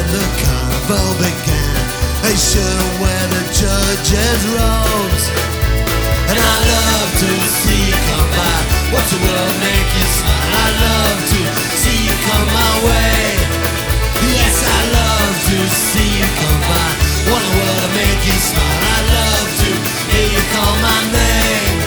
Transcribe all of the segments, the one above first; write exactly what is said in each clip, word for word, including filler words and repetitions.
the carnival began, they shouldn't wear the judge's robes. And I love to see you come by. What's the world make you smile? I love to see you come my way. Yes, I love to see you come by. What the world to make you smile? I love to hear you call my name.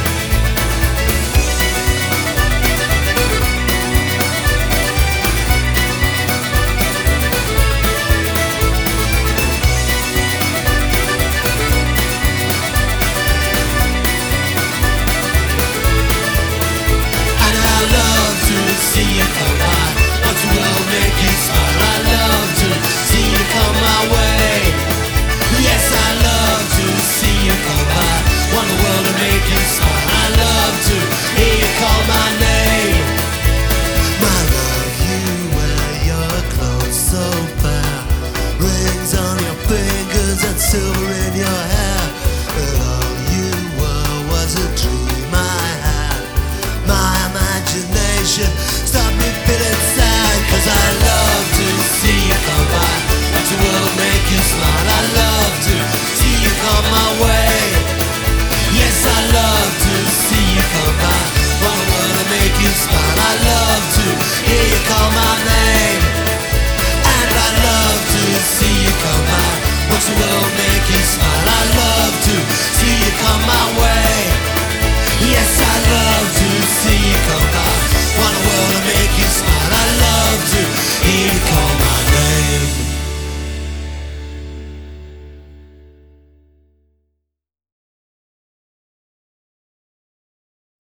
See you come by. What's the world make you smile? I love to see you come my way. Yes, I love to see you come by. Want the world to make you smile. I love to hear you call my name. My love, you wear your clothes so bare, rings on your fingers and silver in your hair. But all you were was a dream I had. My imagination stopped me